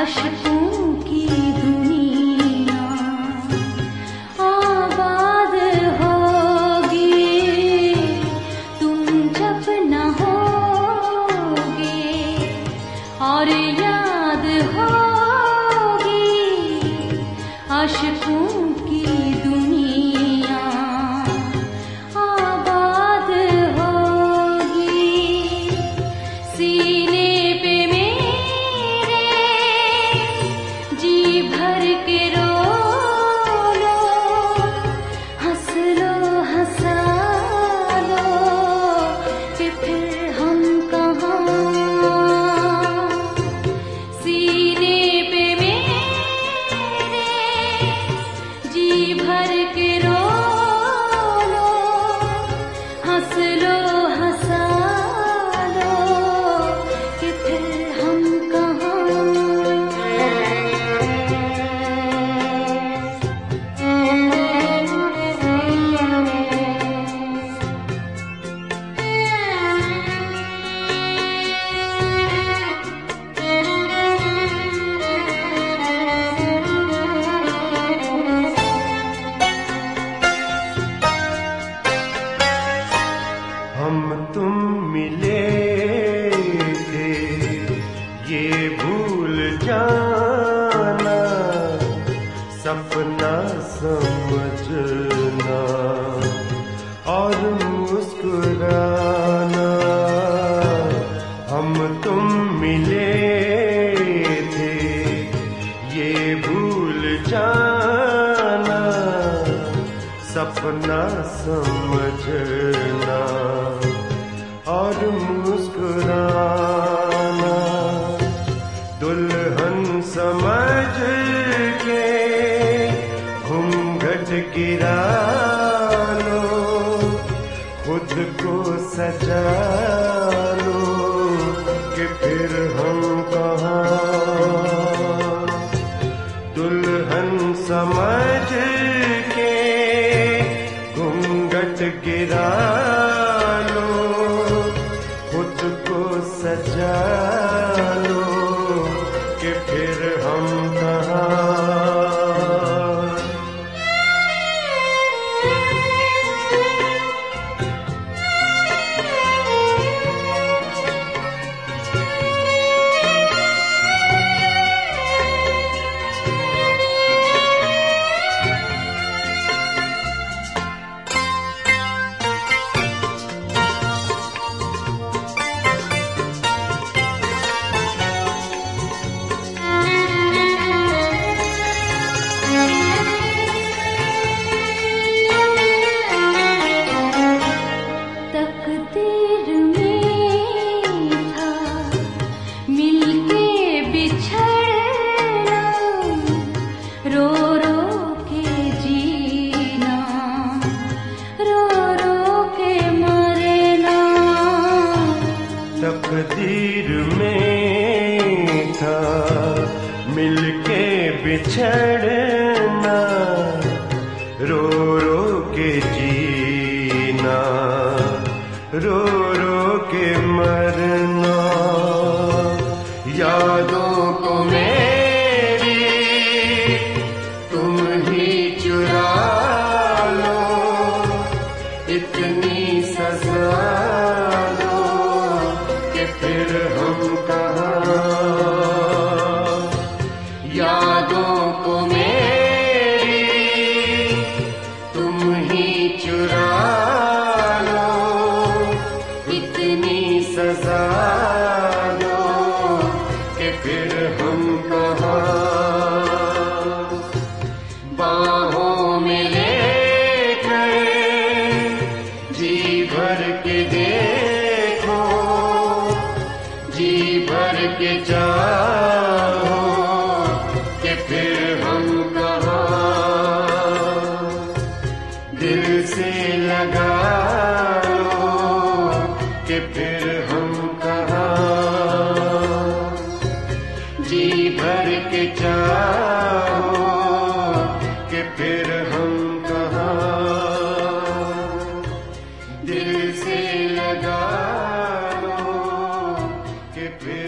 आशिकों की दुनिया आबाद होगी तुम जब न होगे, और याद होगी आशिकों की दुनिया आबाद होगी। सीने पे मेरे जी भर के रो लो, हंस लो हंसा लो कि फिर हम कहाँ। सीने पे मेरे जी भर के रो लो, हंस लो हंसा लो कि फिर हम कहाँ। हम तुम मिले थे ये भूल जाना, सपना समझना और मुस्कुराना। हम तुम मिले थे ये भूल जाना, सपना समझना और मुस्कुराना। दुल्हन समझ के घूंघट गिरा लो, खुद को सजा लो कि फिर हम कहाँ। दुल्हन समझ के घूंघट गिरा लो, खुद को सजा लो कि फिर हम कहाँ। तकदीर में था मिलके बिछड़ना, रो रो के जीना, रो रो के मरना। तकदीर में था मिलके बिछड़ना, रो रो के जीना, रो रो के मरना। यादों को मेरी तुम ही चुरा लो, इतनी सजा दो कि फिर हम कहाँ। यादों को मेरी तुम ही चुरा लो, इतनी सजा दो कि फिर हम कहाँ। बाहों में लेकर जी भर के देखो, जी भर के चाहो कि फिर हम कहाँ। दिल से लगा लो कि फिर हम कहाँ। जी भर के चाहो कि फिर हम कहाँ। दिल से लगा लो कि फिर